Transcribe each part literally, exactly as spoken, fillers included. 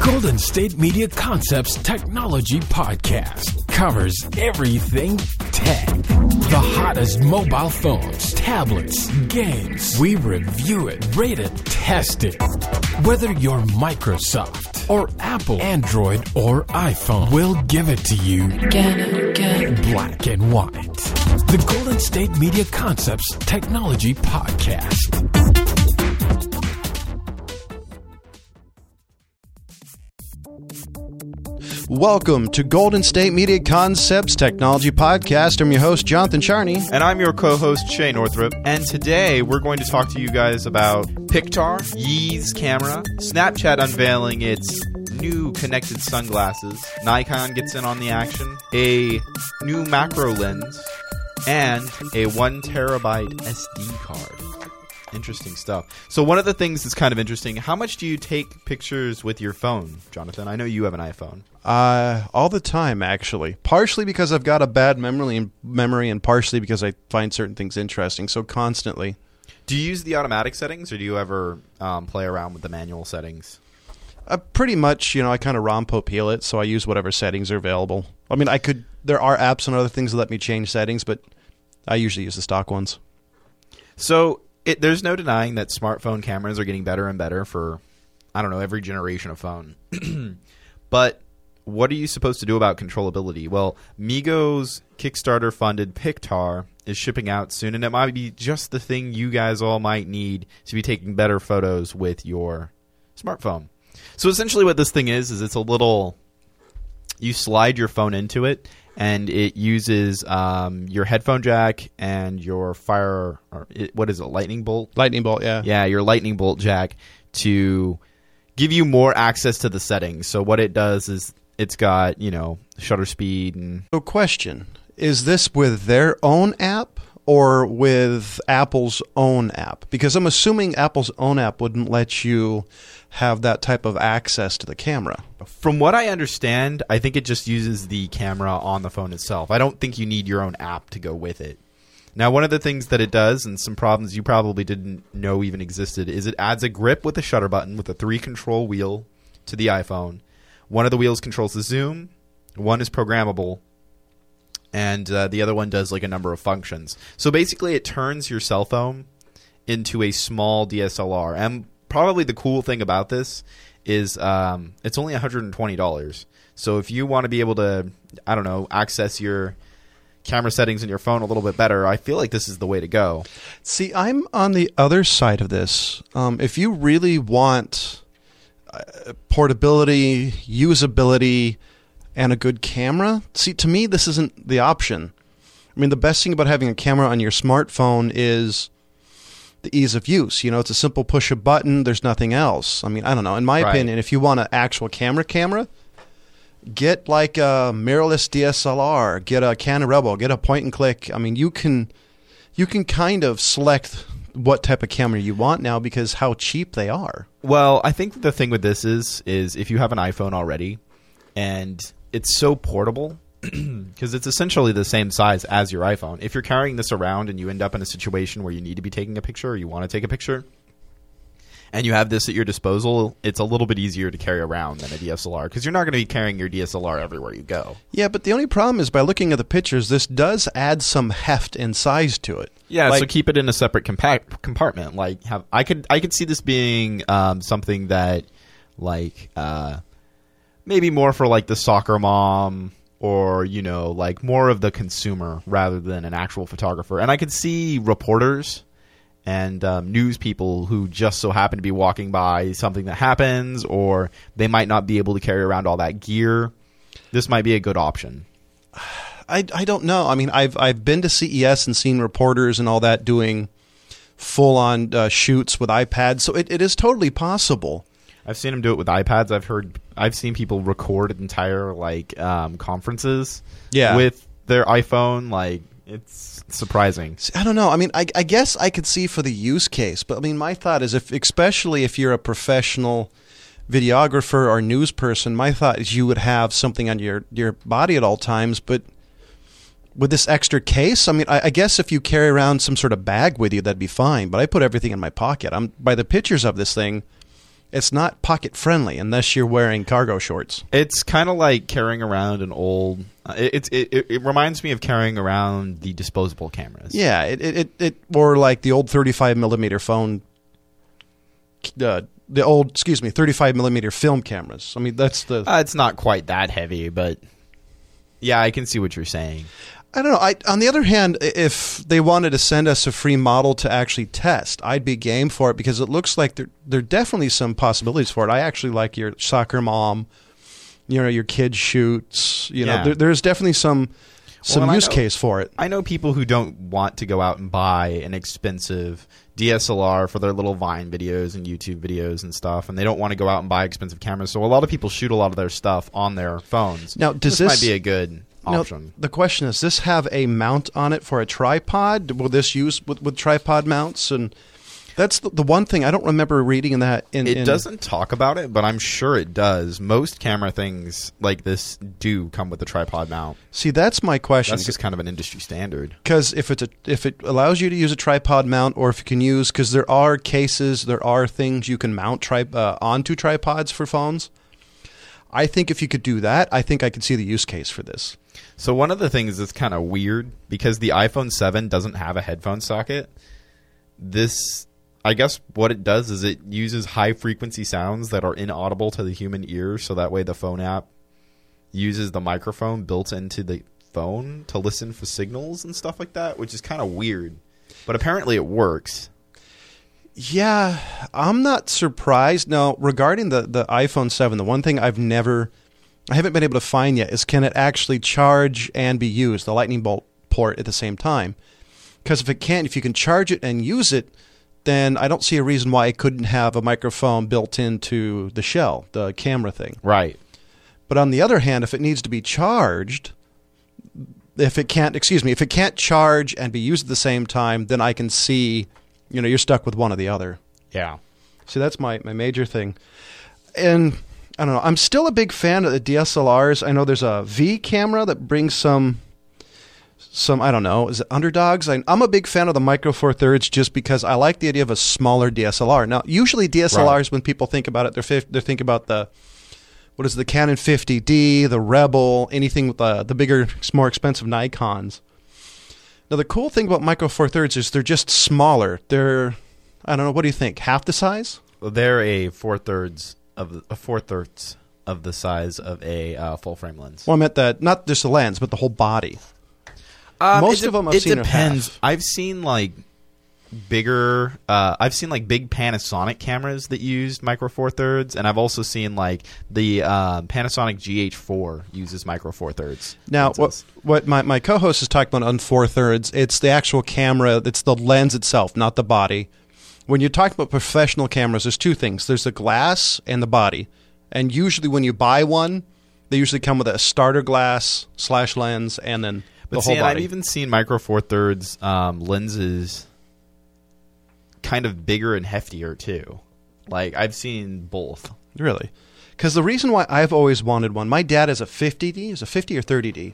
Golden State Media Concepts Technology Podcast covers everything tech. The hottest mobile phones, tablets, games. We review it, rate it, test it. Whether you're Microsoft or Apple, Android or iPhone, we'll give it to you again and again, black and white. The Golden State Media Concepts Technology Podcast. Welcome to Golden State Media Concepts Technology Podcast. I'm your host, Jonathan Charney. And I'm your co-host, Shay Northrup. And today, we're going to talk to you guys about Pictar, Yee's camera, Snapchat unveiling its new connected sunglasses, Nikon gets in on the action, a new macro lens, and a one terabyte S D card. Interesting stuff. So one of the things that's kind of interesting, how much do you take pictures with your phone, Jonathan? I know you have an iPhone. Uh, all the time, actually. Partially because I've got a bad memory, memory, and partially because I find certain things interesting, so constantly. Do you use the automatic settings, or do you ever um, play around with the manual settings? Uh, pretty much, you know, I kind of rompo peel it, so I use whatever settings are available. I mean, I could. There are apps and other things that let me change settings, but I usually use the stock ones. So It, there's no denying that smartphone cameras are getting better and better for, I don't know, every generation of phone. But what are you supposed to do about controllability? Well, Migo's Kickstarter-funded Pictar is shipping out soon, and it might be just the thing you guys all might need to be taking better photos with your smartphone. So essentially what this thing is, is it's a little, you slide your phone into it, and it uses um, your headphone jack and your fire, or it, what is it, lightning bolt? Lightning bolt, yeah. Yeah, your lightning bolt jack to give you more access to the settings. So what it does is it's got, you know, shutter speed. And So question, is this with their own app or with Apple's own app? Because I'm assuming Apple's own app wouldn't let you have that type of access to the camera. From what I understand, I think it just uses the camera on the phone itself. I don't think you need your own app to go with it. Now, one of the things that it does, and some problems you probably didn't know even existed, is it adds a grip with a shutter button with a three-control wheel to the iPhone. One of the wheels controls the zoom, one is programmable, and uh, the other one does like a number of functions. So basically, it turns your cell phone into a small D S L R. And probably the cool thing about this is um, it's only one hundred twenty dollars. So if you want to be able to, I don't know, access your camera settings in your phone a little bit better, I feel like this is the way to go. See, I'm on the other side of this. Um, if you really want uh, portability, usability, and a good camera, see, to me, this isn't the option. I mean, the best thing about having a camera on your smartphone is the ease of use. You know, it's a simple push a button. There's nothing else. I mean, I don't know. In my Right. opinion, if you want an actual camera camera, get like a mirrorless D S L R, get a Canon Rebel, get a point and click. I mean, you can you can kind of select what type of camera you want now because how cheap they are. Well, I think the thing with this is, is if you have an iPhone already and it's so portable, because it's essentially the same size as your iPhone. If you're carrying this around and you end up in a situation where you need to be taking a picture or you want to take a picture, and you have this at your disposal, it's a little bit easier to carry around than a D S L R, because you're not going to be carrying your D S L R everywhere you go. Yeah, but the only problem is by looking at the pictures, this does add some heft and size to it. Yeah, Like- so keep it in a separate compact compartment. Like, have I could I could see this being um, something that, like, uh, maybe more for like the soccer mom, or, you know, like more of the consumer rather than an actual photographer. And I could see reporters and um, news people who just so happen to be walking by something that happens, or they might not be able to carry around all that gear. This might be a good option. I, I don't know. I mean, I've I've been to C E S and seen reporters and all that doing full-on uh, shoots with iPads, so it, it is totally possible. I've seen them do it with iPads. I've heard, I've seen people record entire like um, conferences Yeah. with their iPhone. Like, it's surprising. See, I don't know. I mean, I, I guess I could see for the use case, but I mean, my thought is, if especially if you're a professional videographer or news person, my thought is you would have something on your, your body at all times. But with this extra case, I mean, I, I guess if you carry around some sort of bag with you, that'd be fine. But I put everything in my pocket. I'm by the pictures of this thing. it's not pocket friendly unless you're wearing cargo shorts. It's kind of like carrying around an old. Uh, it, it it it reminds me of carrying around the disposable cameras. Yeah, it it it, it or like the old thirty-five millimeter phone. Uh, the old, excuse me, thirty-five millimeter film cameras. I mean, that's the. Uh, it's not quite that heavy, but yeah, I can see what you're saying. I don't know. I, on the other hand, if they wanted to send us a free model to actually test, I'd be game for it because it looks like there there are definitely some possibilities for it. I actually like your soccer mom, you know, your kid shoots. You know, Yeah. there, there's definitely some some Well, use I know- case for it. I know people who don't want to go out and buy an expensive D S L R for their little Vine videos and YouTube videos and stuff, and they don't want to go out and buy expensive cameras. So a lot of people shoot a lot of their stuff on their phones. Now, does this- might be a good Now, option? the question is, does this have a mount on it for a tripod? Will this use with, with tripod mounts? And that's the, the one thing I don't remember reading in that. In, It in, doesn't talk about it, but I'm sure it does. Most camera things like this do come with a tripod mount. See, that's my question. That's just kind of an industry standard. Because if it's a, if it allows you to use a tripod mount, or if you can use, because there are cases, there are things you can mount tri- uh, onto tripods for phones. I think if you could do that, I think I could see the use case for this. So one of the things that's kind of weird, because the iPhone seven doesn't have a headphone socket, this, I guess what it does is it uses high-frequency sounds that are inaudible to the human ear, so that way the phone app uses the microphone built into the phone to listen for signals and stuff like that, which is kind of weird. But apparently it works. Yeah, I'm not surprised. Now, regarding the, the iPhone seven, the one thing I've never, I haven't been able to find yet is can it actually charge and be used, the lightning bolt port at the same time? Because if it can't, if you can charge it and use it, then I don't see a reason why it couldn't have a microphone built into the shell, the camera thing. Right. But on the other hand, if it needs to be charged, if it can't, excuse me, if it can't charge and be used at the same time, then I can see, you know, you're stuck with one or the other. Yeah. See, that's my, my major thing. And I don't know, I'm still a big fan of the D S L Rs. I know there's a V camera that brings some, some I don't know, is it Underdogs? I, I'm a big fan of the Micro Four Thirds just because I like the idea of a smaller D S L R. Now, usually D S L Rs, Right. when people think about it, they're, fif- they're thinking about the, what is it, the Canon fifty D, the Rebel, anything with the, the bigger, more expensive Nikons. Now, the cool thing about Micro Four Thirds is they're just smaller. They're, I don't know, what do you think, half the size? They're a four thirds of a four thirds of the size of a uh, full frame lens. Well, I meant that, not just the lens, but the whole body. Um, Most it of them I've it seen are depends. half. I've seen like bigger. Uh, I've seen like big Panasonic cameras that used micro four thirds, and I've also seen like the uh, Panasonic G H four uses micro four thirds. Now, what, what my, my co-host is talking about on four thirds, it's the actual camera, it's the lens itself, not the body. When you're talking about professional cameras, there's two things. There's the glass and the body. And usually when you buy one, they usually come with a starter glass slash lens and then the But whole see, and I've body. even seen micro four thirds um, lenses kind of bigger and heftier too. Like I've seen both. Really? Because the reason why I've always wanted one, my dad has a fifty D, is a fifty or thirty D.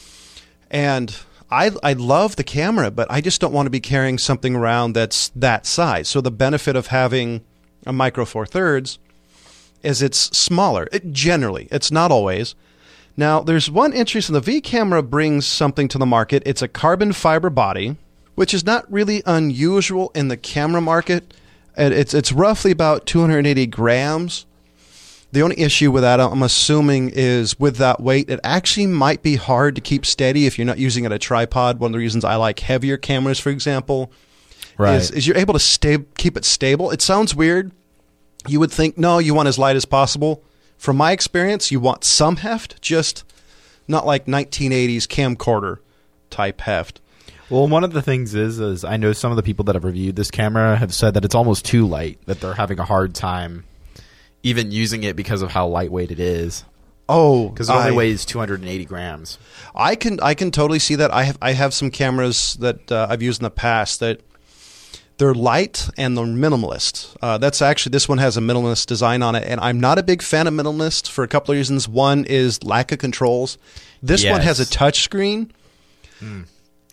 And I I love the camera, but I just don't want to be carrying something around that's that size. So the benefit of having a Micro Four Thirds is it's smaller. It, generally, it's not always. Now, there's one interesting. The V camera brings something to the market. It's a carbon fiber body, which is not really unusual in the camera market. And It's it's roughly about two hundred eighty grams. The only issue with that, I'm assuming, is with that weight, it actually might be hard to keep steady if you're not using it at a tripod. One of the reasons I like heavier cameras, for example, Right. is, is you're able to stay, keep it stable. It sounds weird. You would think, no, you want as light as possible. From my experience, you want some heft, just not like nineteen eighties camcorder type heft. Well, one of the things is, is I know some of the people that have reviewed this camera have said that it's almost too light, that they're having a hard time even using it because of how lightweight it is. Oh, Because it only I- weighs two hundred eighty grams. I can I can totally see that. I have I have some cameras that uh, I've used in the past that they're light and they're minimalist. Uh, that's actually, this one has a minimalist design on it, and I'm not a big fan of minimalist for a couple of reasons. One is lack of controls. This one has a Yes. touch screen,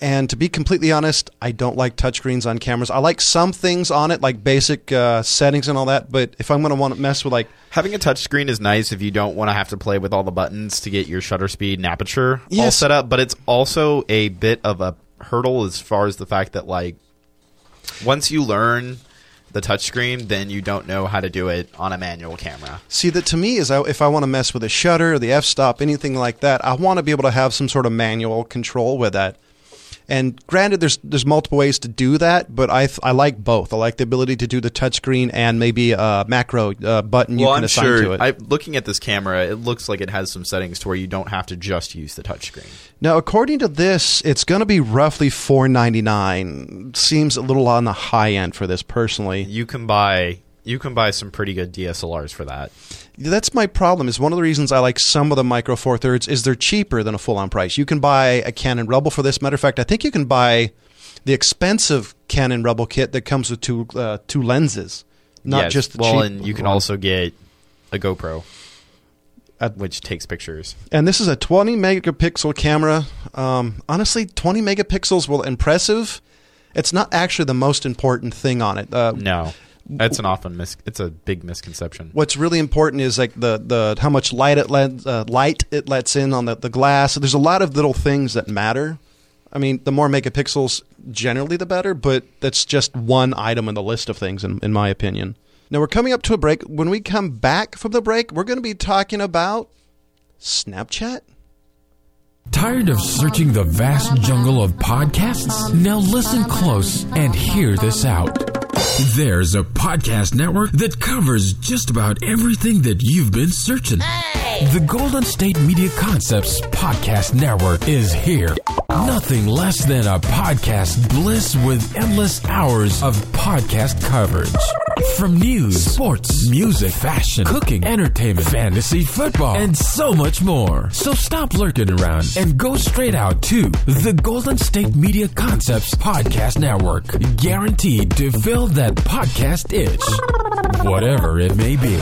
And to be completely honest, I don't like touchscreens on cameras. I like some things on it, like basic uh, settings and all that. But if I'm going to want to mess with like having a touchscreen is nice if you don't want to have to play with all the buttons to get your shutter speed and aperture all Yes. set up. But it's also a bit of a hurdle as far as the fact that like once you learn the touchscreen, then you don't know how to do it on a manual camera. See, that to me is I, if I want to mess with a shutter or the f-stop, anything like that, I want to be able to have some sort of manual control with that. And granted, there's there's multiple ways to do that, but I I like both. I like the ability to do the touchscreen and maybe a macro uh, button you well, can I'm assign sure, to it. I, looking at this camera, it looks like it has some settings to where you don't have to just use the touchscreen. Now, according to this, it's going to be roughly four ninety-nine. Seems a little on the high end for this, personally. You can buy you can buy some pretty good D S L Rs for that. That's my problem. Is one of the reasons I like some of the Micro Four Thirds is they're cheaper than a full-on price. You can buy a Canon Rebel for this. Matter of fact, I think you can buy the expensive Canon Rebel kit that comes with two uh, two lenses, not Yes, just the well, cheap and you can one. also get a GoPro, Uh, which takes pictures. And this is a twenty megapixel camera. Um, honestly, twenty megapixels, well, impressive. It's not actually the most important thing on it. Uh, No, that's an often mis- it's a big misconception. What's really important is like the, the how much light it lets uh, light it lets in on the, the glass. There's a lot of little things that matter. I mean, the more megapixels, generally the better, but that's just one item in the list of things, in, in my opinion. Now, we're coming up to a break. When we come back from the break, we're going to be talking about Snapchat. Tired of searching the vast jungle of podcasts? Now listen close and hear this out. There's a podcast network that covers just about everything that you've been searching. Hey! The Golden State Media Concepts Podcast Network is here. Nothing less than a podcast bliss with endless hours of podcast coverage. From news, sports, music, fashion, cooking, entertainment, fantasy, football, and so much more. So stop lurking around and go straight out to the Golden State Media Concepts Podcast Network. Guaranteed to fill that podcast itch, whatever it may be.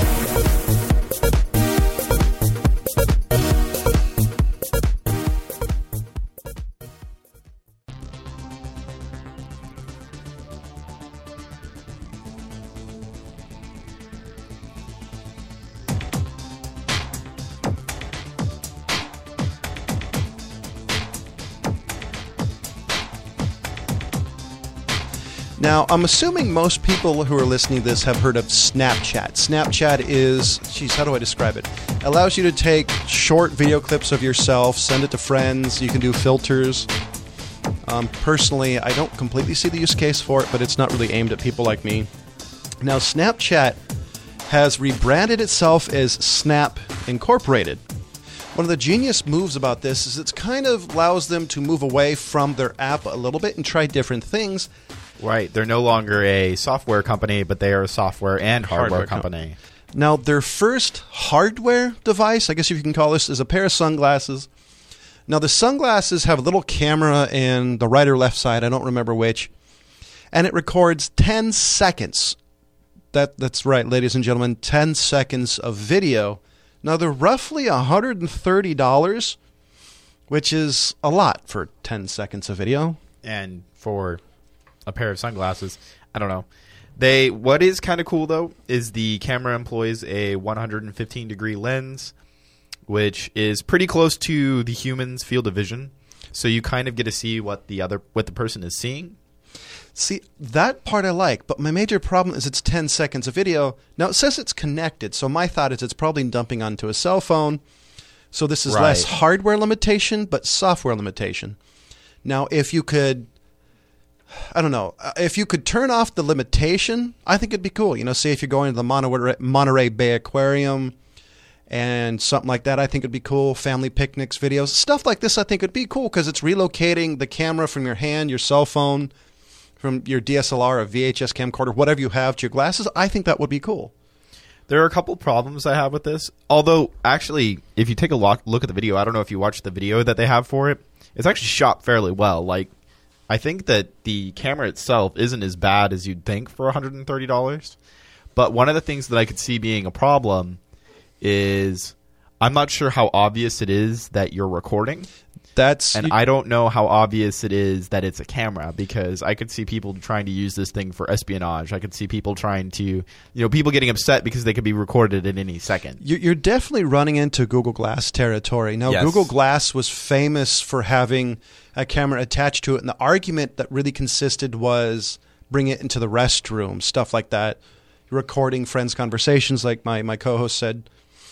Now, I'm assuming most people who are listening to this have heard of Snapchat. Snapchat is, geez, how do I describe it? Allows you to take short video clips of yourself, send it to friends. You can do filters. Um, personally, I don't completely see the use case for it, but it's not really aimed at people like me. Now, Snapchat has rebranded itself as Snap Incorporated. One of the genius moves about this is it kind of allows them to move away from their app a little bit and try different things. Right, they're no longer a software company, but they are a software and hardware, Hardware com- company. Now, their first hardware device, I guess if you can call this, is a pair of sunglasses. Now, the sunglasses have a little camera in the right or left side, I don't remember which, and it records ten seconds. That That's right, ladies and gentlemen, ten seconds of video. Now, they're roughly one hundred thirty dollars, which is a lot for ten seconds of video. And for a pair of sunglasses, I don't know. They what is kind of cool though is the camera employs a one hundred fifteen degree lens, which is pretty close to the human's field of vision. So you kind of get to see what the other what the person is seeing. See, that part I like, but my major problem is it's ten seconds of video. Now, it says it's connected, so my thought is it's probably dumping onto a cell phone. So this is Right. less hardware limitation, but software limitation. Now, if you could, I don't know, uh, if you could turn off the limitation, I think it'd be cool. You know, say if you're going to the Monterey, Monterey Bay Aquarium and something like that, I think it'd be cool. Family picnics, videos, stuff like this I think would be cool because it's relocating the camera from your hand, your cell phone, from your D S L R, a V H S camcorder, whatever you have, to your glasses. I think that would be cool. There are a couple problems I have with this. Although, actually, if you take a look, look at the video, I don't know if you watched the video that they have for it. It's actually shot fairly well. Like, I think that the camera itself isn't as bad as you'd think for one hundred thirty dollars. But one of the things that I could see being a problem is I'm not sure how obvious it is that you're recording. That's And you- I don't know how obvious it is that it's a camera, because I could see people trying to use this thing for espionage. I could see people trying to, you know, people getting upset because they could be recorded at any second. you- you're definitely running into Google Glass territory. Now, Yes. Google Glass was famous for having a camera attached to it, and the argument that really consisted was bring it into the restroom, stuff like that, recording friends' conversations, like my, my co-host said.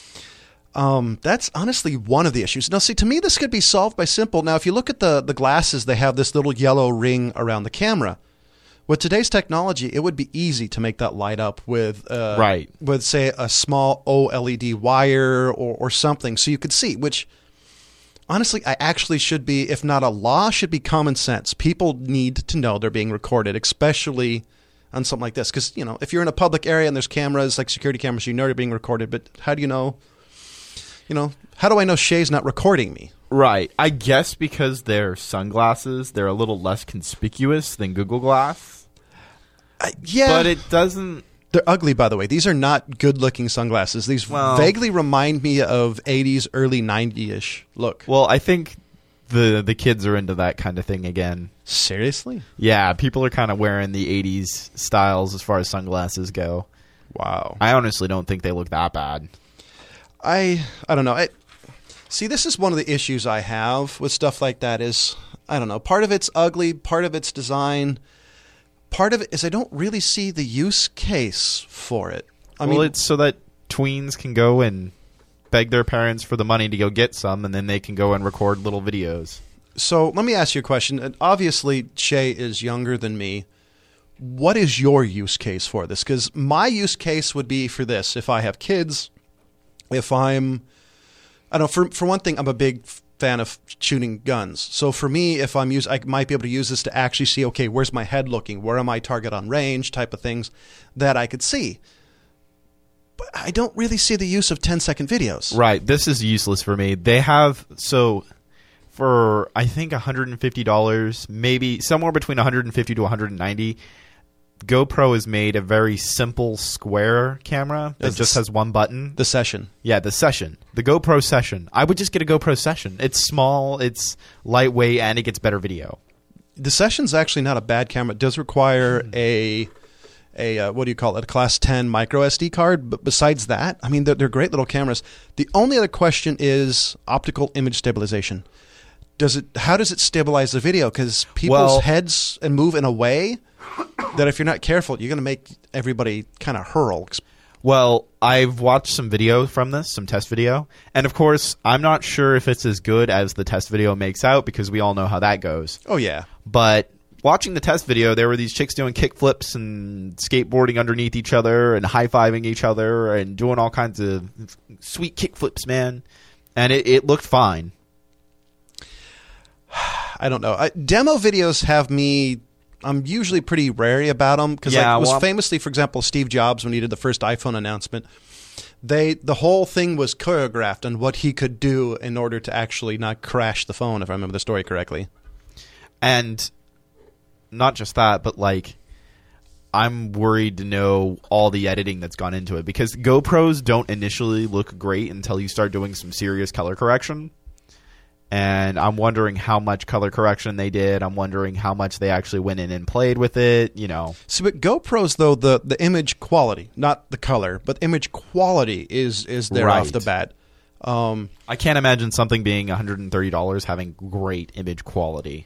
Um, that's honestly one of the issues. Now, see, to me, this could be solved by simple. Now, if you look at the, the glasses, they have this little yellow ring around the camera. With today's technology, it would be easy to make that light up with, uh, Right. with say, a small OLED wire or, or something, so you could see, which honestly, I actually should be, if not a law, should be common sense. People need to know they're being recorded, especially on something like this. Because, you know, if you're in a public area and there's cameras, like security cameras, you know you're being recorded, but how do you know? You know, how do I know Shay's not recording me? Right. I guess because they're sunglasses, they're a little less conspicuous than Google Glass. I, yeah. But it doesn't... They're ugly, by the way. These are not good-looking sunglasses. These Well- vaguely remind me of eighties, early nineties-ish look. Well, I think the the kids are into that kind of thing again. Seriously? Yeah, people are kind of wearing the eighties styles as far as sunglasses go. Wow. I honestly don't think they look that bad. I I don't know. I, see, this is one of the issues I have with stuff like that is, I don't know, part of it's ugly, part of it's design, part of it is I don't really see the use case for it. I well, mean, it's so that tweens can go and beg their parents for the money to go get some, and then they can go and record little videos. so let me ask you a question. And obviously, Shay is younger than me. What is your use case for this? Because my use case would be for this. If I have kids, if I'm, I don't know, for, for one thing, I'm a big fan of shooting guns. So for me, if I'm use, I might be able to use this to actually see, okay, where's my head looking? Where am I target on range type of things that I could see. But I don't really see the use of ten second videos. Right. This is useless for me. They have, so for I think one hundred fifty dollars, maybe somewhere between one hundred fifty to one hundred ninety, GoPro has made a very simple square camera that That's just the- has one button. The session. Yeah, the Session. The GoPro Session. I would just get a GoPro Session. It's small, it's lightweight, and it gets better video. The Session's actually not a bad camera. It does require a a uh, what do you call it? A class ten micro S D card. But besides that, I mean, they're, they're great little cameras. The only other question is optical image stabilization. Does it? How does it stabilize the video? Because people's Well- heads and move in a way that if you're not careful, you're going to make everybody kind of hurl. Well, I've watched some video from this, some test video, and of course, I'm not sure if it's as good as the test video makes out, because we all know how that goes. Oh yeah. But watching the test video, there were these chicks doing kickflips and skateboarding underneath each other and high-fiving each other and doing all kinds of sweet kickflips, man. And it, it looked fine. I don't know. I, demo videos have me. I'm usually pretty wary about them because, Yeah, like, it was well- famously, for example, Steve Jobs when he did the first iPhone announcement. They the whole thing was choreographed on what he could do in order to actually not crash the phone, if I remember the story correctly. And not just that, but like, I'm worried to know all the editing that's gone into it, because GoPros don't initially look great until you start doing some serious color correction. And I'm wondering how much color correction they did. I'm wondering how much they actually went in and played with it, you know. See, but GoPros, though, the, the image quality, not the color, but image quality is is there Right. off the bat. Um, I can't imagine something being one hundred thirty dollars having great image quality.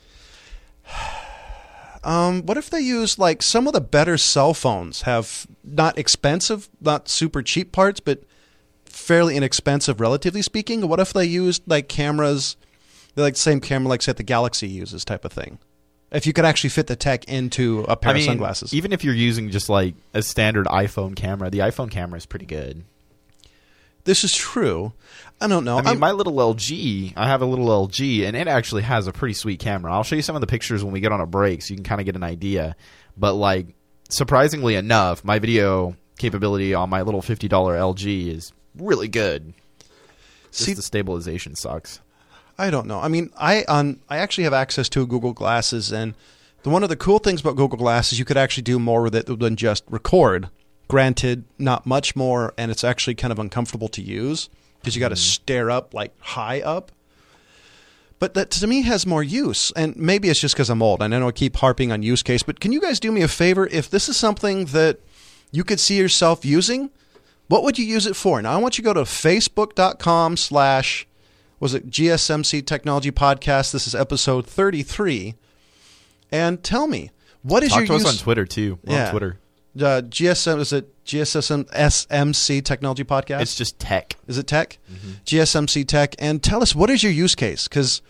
Um, what if they use, like, some of the better cell phones have not expensive, not super cheap parts, but fairly inexpensive, relatively speaking? What if they used, like, cameras, they're like the same camera, like, say, the Galaxy uses type of thing? If you could actually fit the tech into a pair I mean, of sunglasses. even if you're using just like a standard iPhone camera, the iPhone camera is pretty good. This is true. I don't know. I mean, I'm- my little L G, I have a little L G, and it actually has a pretty sweet camera. I'll show you some of the pictures when we get on a break so you can kind of get an idea. But, like, surprisingly enough, my video capability on my little fifty dollar L G is really good. Just See- the stabilization sucks. I don't know. I mean, I on I actually have access to Google Glasses, and the one of the cool things about Google Glass is you could actually do more with it than just record. Granted, not much more, and it's actually kind of uncomfortable to use because you got to stare up like high up. but that to me has more use. And maybe it's just because I'm old, and I know I keep harping on use case, but can you guys do me a favor? If this is something that you could see yourself using, what would you use it for? Now, I want you to go to facebook.com slash, was it G S M C Technology Podcast? This is episode thirty-three. And tell me, what is Talk your to use? us on Twitter, too. We're Yeah. on Twitter. Uh, G S M, is it G S M C Technology Podcast? It's just tech. Is it tech? Mm-hmm. G S M C Tech. And tell us, what is your use case? Because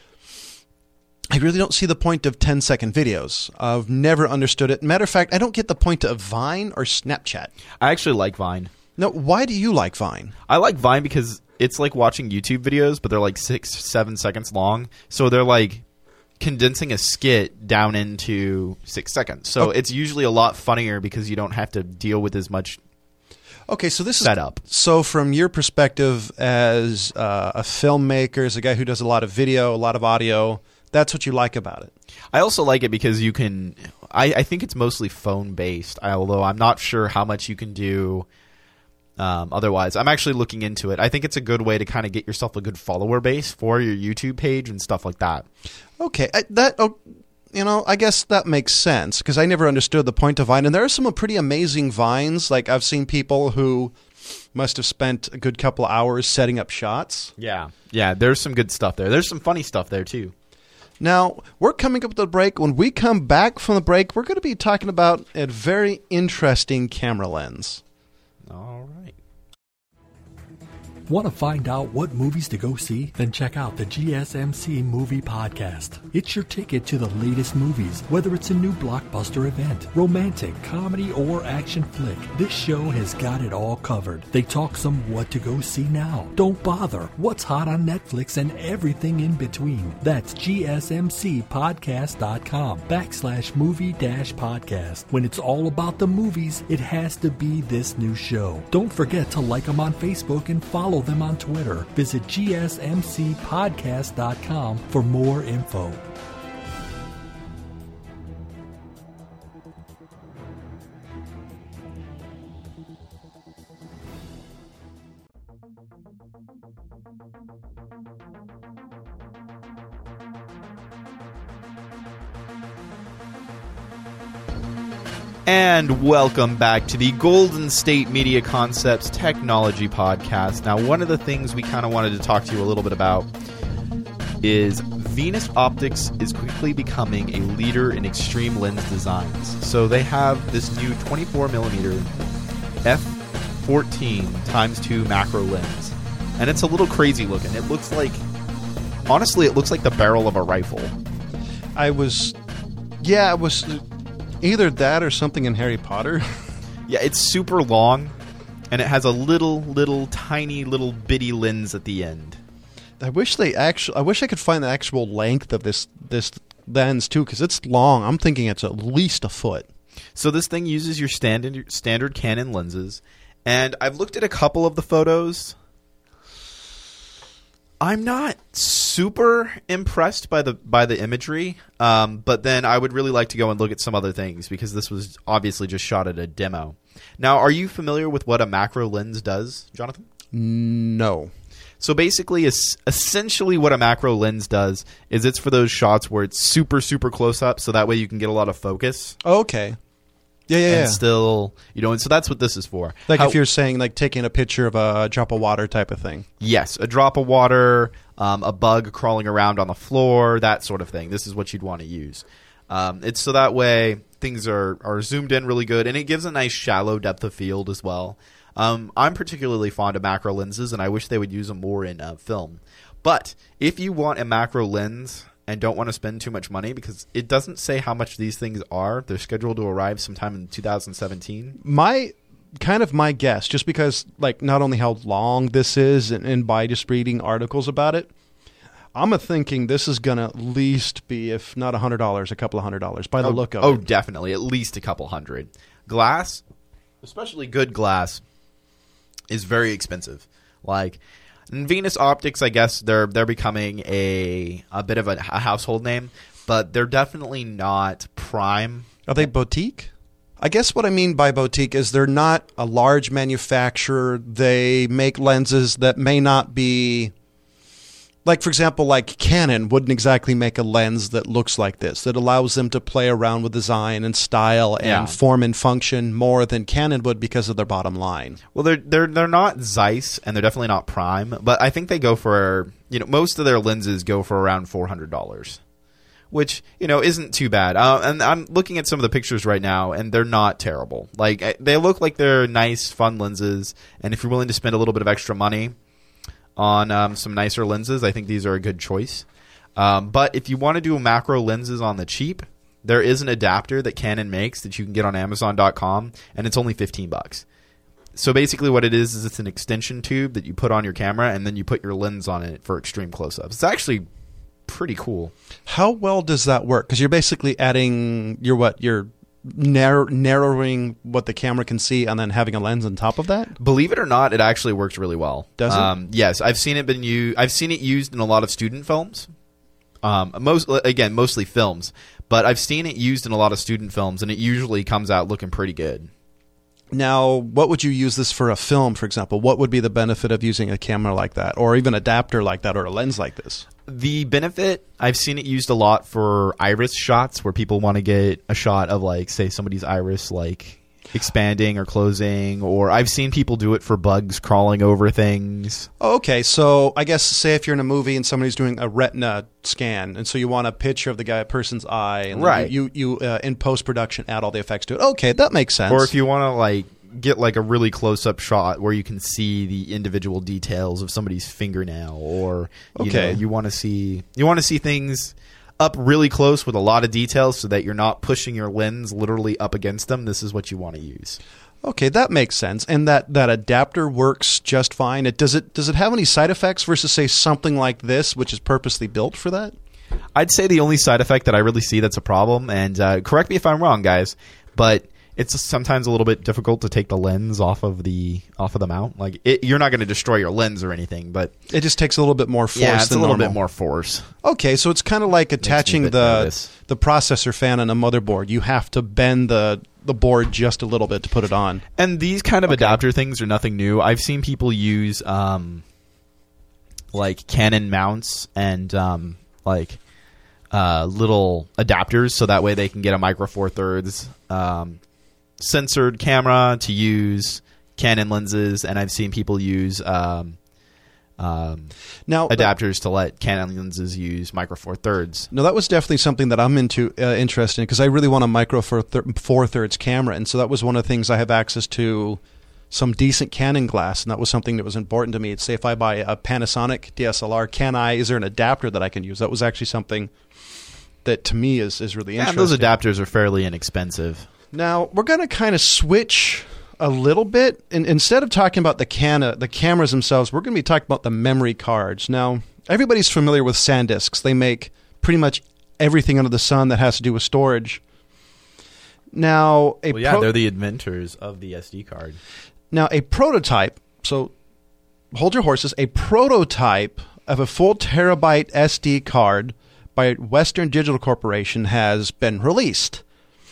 I really don't see the point of ten-second videos. I've never understood it. Matter of fact, I don't get the point of Vine or Snapchat. I actually like Vine. No, why do you like Vine? I like Vine because it's like watching YouTube videos, but they're like six, seven seconds long. So they're like condensing a skit down into six seconds. So Okay. it's usually a lot funnier because you don't have to deal with as much Okay, so this setup. is so from your perspective as uh, a filmmaker, as a guy who does a lot of video, a lot of audio, that's what you like about it. I also like it because you can. I, I think it's mostly phone based, although I'm not sure how much you can do. Um, otherwise, I'm actually looking into it. I think it's a good way to kind of get yourself a good follower base for your YouTube page and stuff like that. Okay, I, that oh, you know, I guess that makes sense because I never understood the point of Vine, and there are some pretty amazing Vines. Like I've seen people who must have spent a good couple of hours setting up shots. Yeah, yeah. There's some good stuff there. There's some funny stuff there too. Now, we're coming up with the break. When we come back from the break, we're going to be talking about a very interesting camera lens. All right. Want to find out what movies to go see? Then check out the G S M C Movie Podcast. It's your ticket to the latest movies, whether it's a new blockbuster event, romantic, comedy, or action flick. This show has got it all covered. They talk some what to go see now. Don't bother. What's hot on Netflix and everything in between. That's gsmcpodcast.com backslash movie dash podcast. When it's all about the movies, it has to be this new show. Don't forget to like them on Facebook and follow them on Twitter. Visit G S M C podcast dot com for more info. And welcome back to the Golden State Media Concepts Technology Podcast. Now, one of the things we kind of wanted to talk to you a little bit about is Venus Optics is quickly becoming a leader in extreme lens designs. So they have this new twenty-four millimeter f fourteen times two macro lens. And it's a little crazy looking. It looks like, honestly, it looks like the barrel of a rifle. I was, yeah, it was either that or something in Harry Potter. Yeah, it's super long, and it has a little, little, tiny, little bitty lens at the end. I wish they actually. I wish I could find the actual length of this this lens too, because it's long. I'm thinking it's at least a foot. So this thing uses your standard standard Canon lenses, and I've looked at a couple of the photos. I'm not super impressed by the by the imagery, um, but then I would really like to go and look at some other things because this was obviously just shot at a demo. Now, are you familiar with what a macro lens does, Jonathan? No. So basically, es- essentially what a macro lens does is it's for those shots where it's super, super close up, so that way you can get a lot of focus. Okay. Yeah, yeah, and yeah. still, you know, and so that's what this is for. Like How- if you're saying like taking a picture of a drop of water type of thing. Yes, a drop of water, um, a bug crawling around on the floor, that sort of thing. This is what you'd want to use. Um, it's so that way things are, are zoomed in really good, and it gives a nice shallow depth of field as well. Um, I'm particularly fond of macro lenses, and I wish they would use them more in uh, film. But if you want a macro lens and don't want to spend too much money, because it doesn't say how much these things are, they're scheduled to arrive sometime in two thousand seventeen. My kind of my guess, just because like not only how long this is, and, and by just reading articles about it, I'm a thinking this is gonna at least be, if not a hundred dollars, a couple of hundred dollars by the oh, look of oh, it. definitely, at least a couple hundred. Glass, especially good glass, is very expensive. Like in Venus Optics, I guess they're they're becoming a a bit of a, a household name, but they're definitely not prime. Are they boutique? I guess what I mean by boutique is they're not a large manufacturer. They make lenses that may not be like, for example, like Canon wouldn't exactly make a lens that looks like this, that allows them to play around with design and style and Yeah. form and function more than Canon would because of their bottom line. Well, they're they're they're not Zeiss, and they're definitely not Prime, but I think they go for, you know, most of their lenses go for around four hundred dollars, which, you know, isn't too bad. Uh, and I'm looking at some of the pictures right now, and they're not terrible. Like, I- they look like they're nice, fun lenses, and if you're willing to spend a little bit of extra money on um, some nicer lenses, I think these are a good choice. Um, but if you want to do macro lenses on the cheap, there is an adapter that Canon makes that you can get on Amazon dot com, and it's only fifteen bucks. So basically what it is is it's an extension tube that you put on your camera, and then you put your lens on it for extreme close-ups. It's actually pretty cool. How well does that work? Because you're basically adding, you're what, you're narrow, narrowing what the camera can see and then having a lens on top of that? Believe it or not, it actually works really well. Does it? Um, yes, I've seen it been used. I've seen it used in a lot of student films. Um, most again, mostly films, but I've seen it used in a lot of student films, and it usually comes out looking pretty good. Now, what would you use this for a film, for example? What would be the benefit of using a camera like that, or even adapter like that, or a lens like this? The benefit, I've seen it used a lot for iris shots, where people want to get a shot of, like, say, somebody's iris, like, expanding or closing, or I've seen people do it for bugs crawling over things. Oh, okay, so I guess, say if you're in a movie and somebody's doing a retina scan, and so you want a picture of the guy, person's eye, and then Right. you, you, you uh, in post-production, add all the effects to it. Okay, that makes sense. Or if you want to, like, get, like, a really close-up shot where you can see the individual details of somebody's fingernail, or, you Okay. know, you want to see, you want to see things up really close with a lot of details so that you're not pushing your lens literally up against them, this is what you want to use. Okay, that makes sense. And that, that adapter works just fine. It does it does it have any side effects versus, say, something like this, which is purposely built for that? I'd say the only side effect that I really see that's a problem, and uh, correct me if I'm wrong, guys, but it's sometimes a little bit difficult to take the lens off of the off of the mount. Like, it, you're not going to destroy your lens or anything, but It just takes a little bit more force yeah, it's than a little normal. bit more force. Okay, so it's kind of like me a attaching bit the nervous. the processor fan on a motherboard. You have to bend the the board just a little bit to put it on. And these kind of adapter things are nothing new. I've seen people use um, like Canon mounts and um, like uh, little adapters, so that way they can get a Micro Four Thirds um, censored camera to use Canon lenses, and I've seen people use um, um, Now, adapters to let Canon lenses use Micro Four Thirds. no, that was definitely something that I'm into uh, interested in, because I really want a Micro Four, thir- four Thirds camera, and so that was one of the things I have access to. Some decent Canon glass, and that was something that was important to me. Say if I buy a Panasonic D S L R, can I? Is there an adapter that I can use? That was actually something that to me is is really And interesting. those adapters are fairly inexpensive. Now we're going to kind of switch a little bit, and instead of talking about the cana, the cameras themselves, we're going to be talking about the memory cards. Now everybody's familiar with SanDisks. They make pretty much everything under the sun that has to do with storage. Now a Well, yeah, pro- they're the inventors of the S D card. Now, a prototype, so hold your horses, a prototype of a full terabyte S D card by Western Digital Corporation has been released.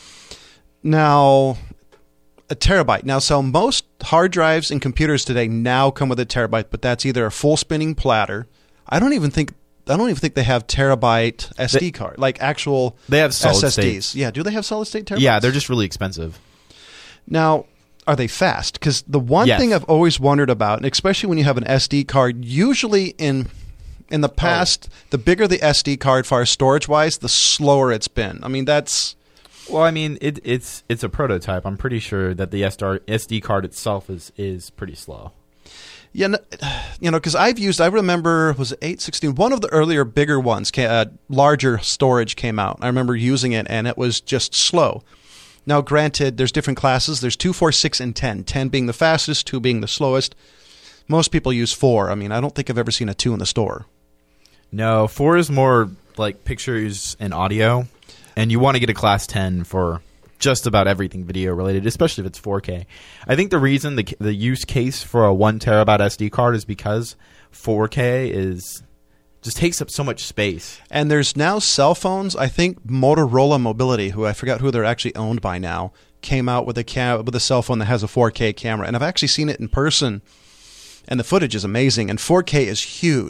Now, a terabyte. Now, so most hard drives and computers today now come with a terabyte, but that's either a full spinning platter. I don't even think I don't even think they have terabyte S D They- card, like actual They have solid S S Ds. state. Yeah, do they have solid state terabytes? Yeah, they're just really expensive. Now, are they fast? Because the one Yes. thing I've always wondered about, and especially when you have an S D card, usually in in the past, the bigger the S D card, far as storage-wise, the slower it's been. I mean, that's... Well, I mean, it, it's it's a prototype. I'm pretty sure that the S D card itself is is pretty slow. Yeah, no- you know, because I've used, I remember, was it eight sixteen? One of the earlier bigger ones, ca- uh, larger storage came out. I remember using it, and it was just slow. Now, granted, there's different classes. There's two, four, six, and ten. ten being the fastest, two being the slowest. Most people use four. I mean, I don't think I've ever seen a two in the store. No, four is more like pictures and audio, and you want to get a class ten for just about everything video related, especially if it's four K. I think the reason the the use case for a one terabyte S D card is because four K is just takes up so much space. And there's now cell phones. I think Motorola Mobility, who I forgot who they're actually owned by now, came out with a cam- with a cell phone that has a four K camera. And I've actually seen it in person, and the footage is amazing. And four K is huge.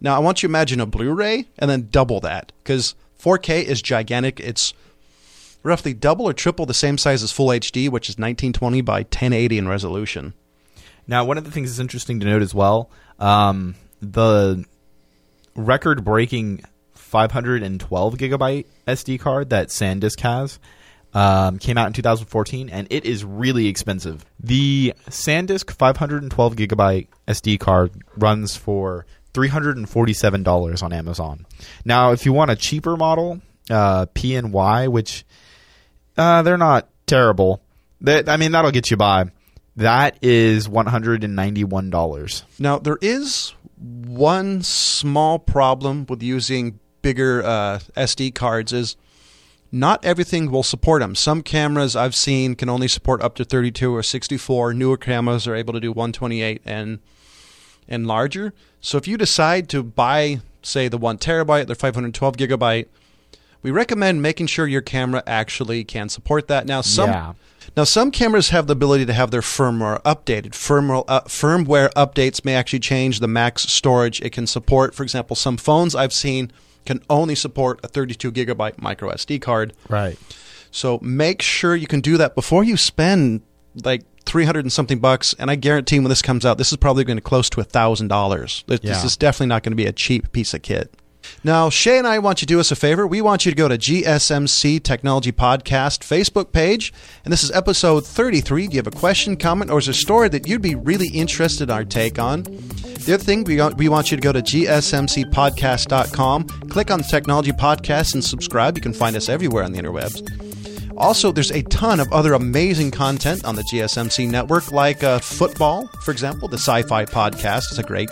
Now, I want you to imagine a Blu-ray and then double that, because four K is gigantic. It's roughly double or triple the same size as Full H D, which is nineteen twenty by ten eighty in resolution. Now, one of the things that's interesting to note as well, um, the record-breaking five hundred twelve gigabyte S D card that SanDisk has um, came out in two thousand fourteen, and it is really expensive. The SanDisk five hundred twelve gigabyte S D card runs for three hundred forty-seven dollars on Amazon. Now, if you want a cheaper model, uh, P N Y, which uh, they're not terrible. They, I mean, that'll get you by. That is one hundred ninety-one dollars. Now, there is one small problem with using bigger uh, S D cards is not everything will support them. Some cameras I've seen can only support up to thirty-two or sixty-four. Newer cameras are able to do one twenty-eight and and larger. So if you decide to buy, say, the one terabyte, the five hundred twelve gigabyte, we recommend making sure your camera actually can support that. Now, some Yeah. now some cameras have the ability to have their firmware updated. Firmware uh, firmware updates may actually change the max storage it can support. For example, some phones I've seen can only support a thirty-two gigabyte micro S D card. Right. So make sure you can do that before you spend like three hundred and something bucks. And I guarantee when this comes out, this is probably going to close to a thousand dollars. This Yeah. is definitely not going to be a cheap piece of kit. Now, Shay and I want you to do us a favor. We want you to go to G S M C Technology Podcast Facebook page, and this is episode thirty-three. Do you have a question, comment, or is there a story that you'd be really interested in our take on? The other thing, we we want you to go to G S M C podcast dot com, click on the Technology Podcast, and subscribe. You can find us everywhere on the interwebs. Also, there's a ton of other amazing content on the G S M C network, like uh, football, for example. The Sci-Fi Podcast is a great.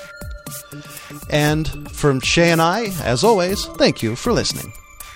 And from Shay and I, as always, thank you for listening.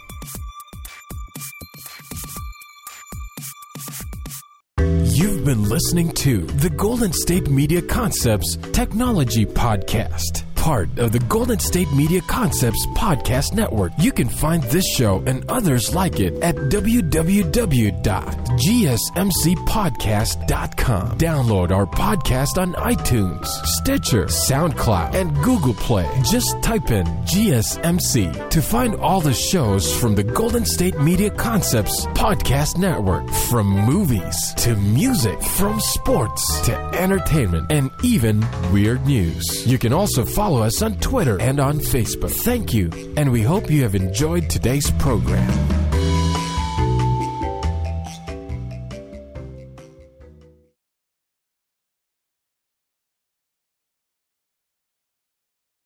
You've been listening to the Golden State Media Concepts Technology Podcast, part of the Golden State Media Concepts Podcast Network. You can find this show and others like it at w w w dot g s m c podcast dot com. Download our podcast on iTunes, Stitcher, SoundCloud, and Google Play. Just type in G S M C to find all the shows from the Golden State Media Concepts Podcast Network. From movies to music, from sports to entertainment, and even weird news. You can also follow us on Twitter and on Facebook. Thank you, and we hope you have enjoyed today's program.